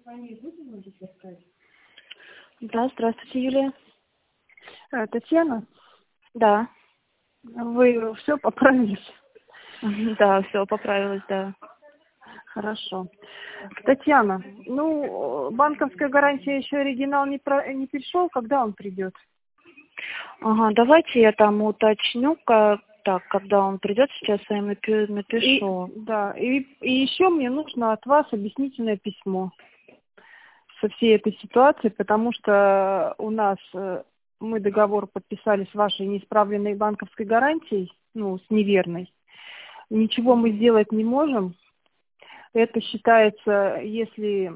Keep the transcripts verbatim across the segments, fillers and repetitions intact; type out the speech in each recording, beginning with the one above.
Да, здравствуйте, Юлия. А, Татьяна, Да. вы все поправились? Да, все поправилось, да. Хорошо. Татьяна, ну, банковская гарантия еще оригинал не, про, не пришел, когда он придет? Ага, давайте я там уточню, как, так, когда он придет, сейчас я ему напи- И, напишу. да, и, и еще мне нужно от вас объяснительное письмо со всей этой ситуацией, потому что у нас э, мы договор подписали с вашей неисправленной банковской гарантией, ну, с неверной. Ничего мы сделать не можем. Это считается, если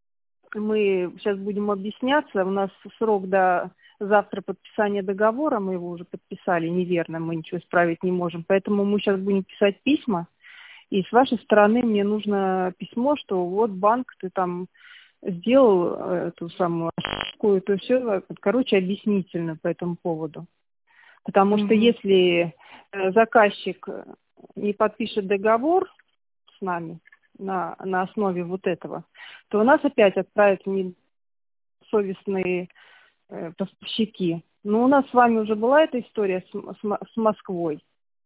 мы сейчас будем объясняться, у нас срок до завтра подписания договора, мы его уже подписали неверно, мы ничего исправить не можем. Поэтому мы сейчас будем писать письма, и с вашей стороны мне нужно письмо, что вот банк, ты там сделал эту самую ошибку, это все, короче, объяснительно по этому поводу. Потому что Угу. если заказчик не подпишет договор с нами на, на основе вот этого, то у нас опять отправят недобросовестные э, поставщики. Но у нас с вами уже была эта история с, с, с Москвой.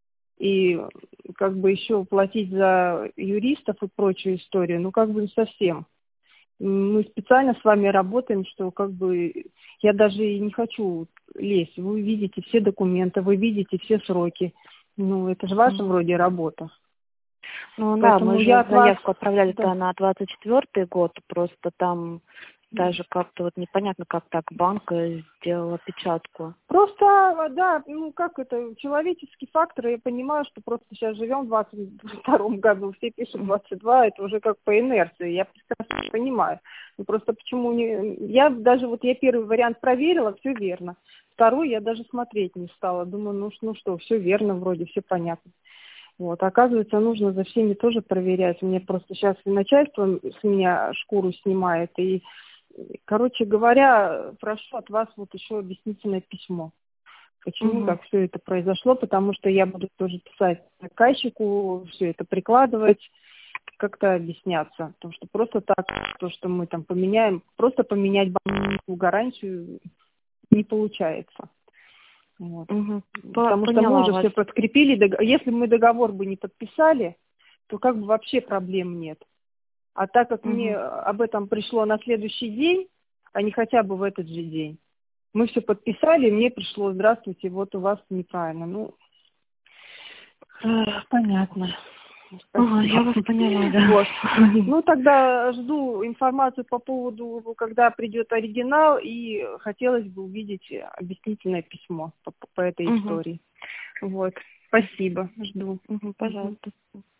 И как бы еще платить за юристов и прочую историю, ну как бы не совсем. Мы специально с вами работаем, что как бы я даже и не хочу лезть. Вы видите все документы, вы видите все сроки. Ну, это же ваша вроде работа. Ну да, Поэтому мы я же от вас... заявку отправляли-то Да. на двадцать четвёртый год, просто там даже как-то вот непонятно, как так банк э, сделал опечатку. Просто, да, ну как это, человеческий фактор, я понимаю, что просто сейчас живем в двадцать втором году, все пишут двадцать два, это уже как по инерции, я прекрасно понимаю. Ну просто почему не... Я даже, вот я первый вариант проверила, все верно. Второй я даже смотреть не стала, думаю, ну, ну что, все верно вроде, все понятно. Вот, оказывается, нужно за всеми тоже проверять. Мне просто сейчас начальство с меня шкуру снимает. И, короче говоря, прошу от вас вот еще объяснительное письмо. Почему Угу. так все это произошло, потому что я буду тоже писать заказчику, все это прикладывать, как-то объясняться. Потому что просто так, то, что мы там поменяем, просто поменять банковскую гарантию не получается. Вот. Угу. Потому что мы Поняла уже вас. все подкрепили. дог- Если мы договор бы не подписали, то как бы вообще проблем нет. А так как мне Угу. об этом пришло на следующий день, а не хотя бы в этот же день, мы все подписали, и мне пришло: здравствуйте, вот у вас неправильно. Ну, э, понятно. Ага, я Спасибо. вас поняла, да. Вот. Ну, тогда жду информацию по поводу, когда придет оригинал, и хотелось бы увидеть объяснительное письмо по, по этой Угу. истории. Вот. Спасибо. Жду. Угу, Мгм. пожалуйста.